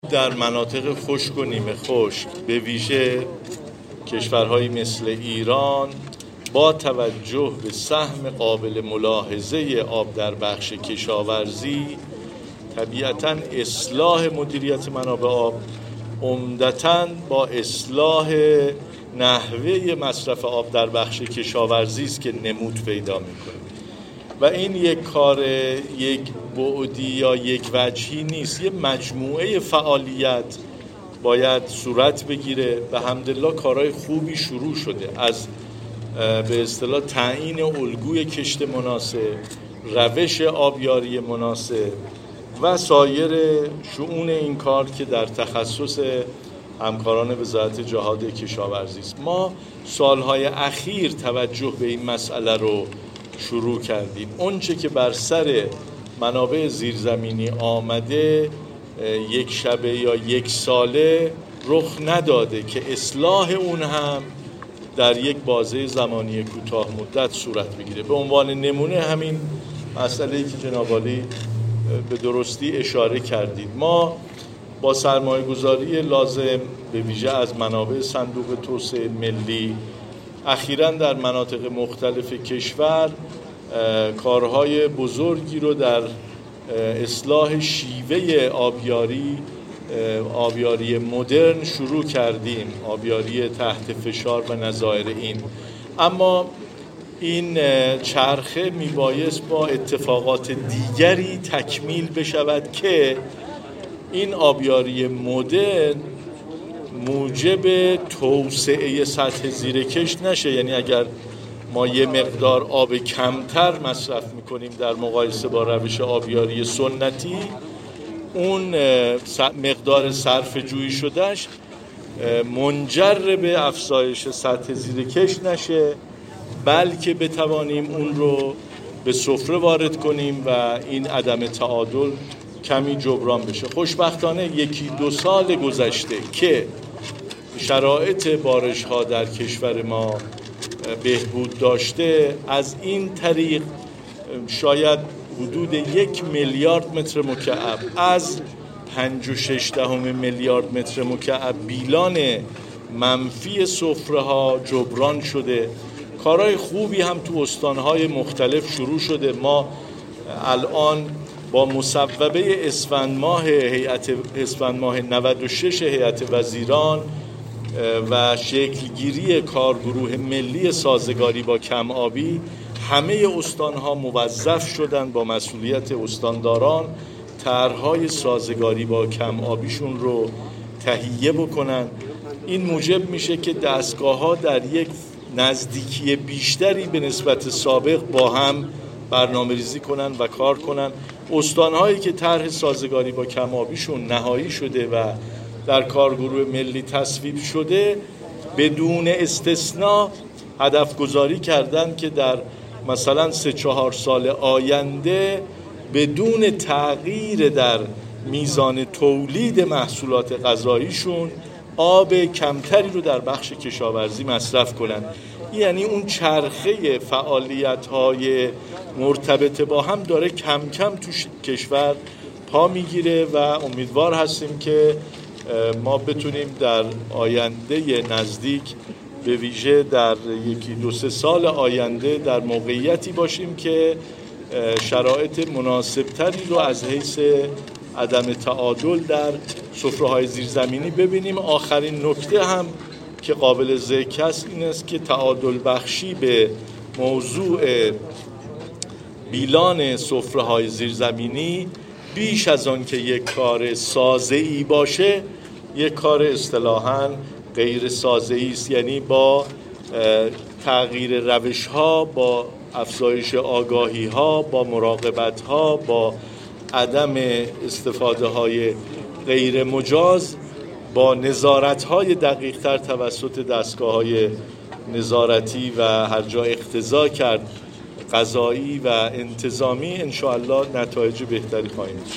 در مناطق خشک و نیمه خشک به ویژه کشورهایی مثل ایران با توجه به سهم قابل ملاحظه آب در بخش کشاورزی طبیعتاً اصلاح مدیریت منابع آب عمدتاً با اصلاح نحوه مصرف آب در بخش کشاورزی است که نمود پیدا می‌کنه و این یک کار یک بعدی یا یک وجهی نیست، یه مجموعه فعالیت باید صورت بگیره و الحمدلله کارهای خوبی شروع شده، از به اصطلاح تعیین الگوی کشت مناسب، روش آبیاری مناسب و سایر شؤون این کار که در تخصص همکاران وزارت جهاد کشاورزی است. ما سالهای اخیر توجه به این مسئله رو شروع کردیم. اونچه که بر سر منابع زیرزمینی آمده یک شبه یا یک ساله رخ نداده که اصلاح اون هم در یک بازه زمانی کوتاه مدت صورت بگیره. به عنوان نمونه همین مسئله‌ای که جناب عالی به درستی اشاره کردید، ما با سرمایه‌گذاری لازم به ویژه از منابع صندوق توسعه ملی اخیراً در مناطق مختلف کشور کارهای بزرگی رو در اصلاح شیوه آبیاری مدرن شروع کردیم، آبیاری تحت فشار و نظایر این. اما این چرخه میبایست با اتفاقات دیگری تکمیل بشود که این آبیاری مدرن موجب توسعه سطح زیرکشت نشه. یعنی اگر ما یه مقدار آب کمتر مصرف میکنیم در مقایسه با روش آبیاری سنتی، اون مقدار صرف جویی شدهش منجر به افزایش سطح زیرکشت نشه، بلکه بتوانیم اون رو به سفره وارد کنیم و این عدم تعادل کمی جبران بشه. خوشبختانه یکی دو سال گذشته که شرایط بارش ها در کشور ما بهبود داشته، از این طریق شاید حدود 1 میلیارد متر مکعب از 5.6 میلیارد متر مکعب بیلان منفی سفره ها جبران شده. کارهای خوبی هم تو استانهای مختلف شروع شده. ما الان با مصوبه اسفند ماه 96 هیئت وزیران و شکلگیری کارگروه ملی سازگاری با کم آبی همه استانها موظف شدن با مسئولیت استانداران طرح‌های سازگاری با کم آبیشون رو تهیه بکنن. این موجب میشه که دستگاه‌ها در یک نزدیکی بیشتری به نسبت سابق با هم برنامه‌ریزی کنن و کار کنن. استان‌هایی که طرح سازگاری با کم آبیشون نهایی شده و در کارگروه ملی تصویب شده بدون استثناء هدف گذاری کردن که در مثلا 3-4 سال آینده بدون تغییر در میزان تولید محصولات غذاییشون آب کمتری رو در بخش کشاورزی مصرف کنن. یعنی اون چرخه فعالیت‌های مرتبط با هم داره کم کم تو کشور پا میگیره و امیدوار هستیم که ما بتونیم در آینده نزدیک به ویژه در 1-2-3 سال آینده در موقعیتی باشیم که شرایط مناسبتری رو از حیث عدم تعادل در سفره‌های زیرزمینی ببینیم. آخرین نکته هم که قابل ذکر است این است که تعادل بخشی به موضوع بیلان سفره‌های زیرزمینی بیش از آن که یک کار سازه‌ای باشه، یک کار اصطلاحاً غیر سازه‌ای است. یعنی با تغییر روش‌ها، با افزایش آگاهی‌ها، با مراقبت‌ها، با عدم استفاده‌های غیر مجاز، با نظارت‌های دقیق‌تر توسط دستگاه‌های نظارتی و هر جا اقتضا کرد قضایی و انتظامی، انشاءالله نتایج بهتری خواهیم داشت.